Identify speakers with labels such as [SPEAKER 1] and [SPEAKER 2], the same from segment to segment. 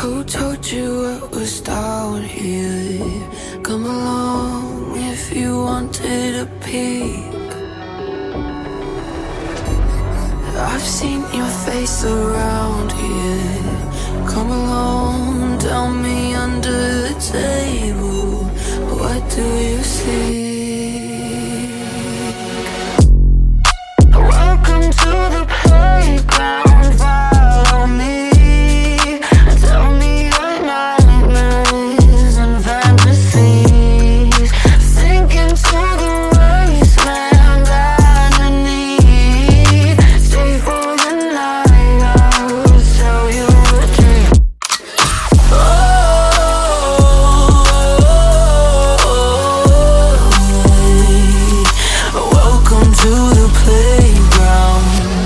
[SPEAKER 1] Who told you it was down here? Come along if you wanted a peek. I've seen your face around here. Come along, tell me under the table, what do you see? Welcome to the playground, follow me. Tell me your nightmares and fantasies. Sink into the wasteland underneath. Stay for the night, I'll tell you a dream. Welcome to the playground.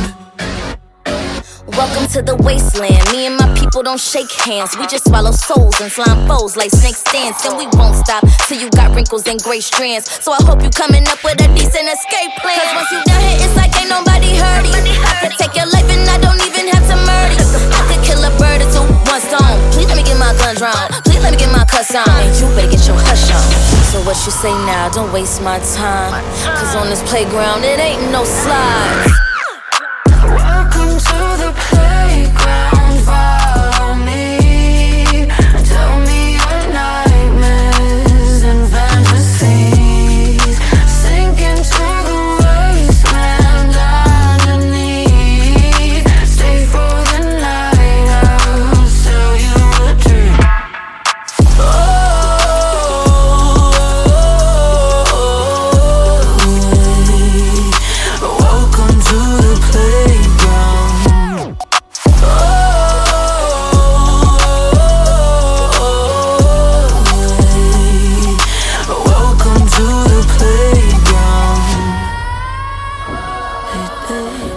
[SPEAKER 2] Welcome to the wasteland. Me and my people don't shake hands. We just swallow souls and slime foes like snakes dance. And we won't stop till you got wrinkles and gray strands. So I hope you coming up with a decent escape plan. Cause once you down here, it's like ain't nobody heard you. I could take your life and I don't even have to murder you. I could kill a bird or two, one stone. Please let me get my gun drawn. Please let me get my cuss on. And you better get your hush on. So what you say now, don't waste my time. Cause on this playground, it ain't no slides.
[SPEAKER 1] Welcome to the playground, follow me. Tell me your nightmares and fantasies. Sink into the wasteland underneath. Stay for the night, I'll tell you a dream. Welcome to the playground. Welcome to the playground.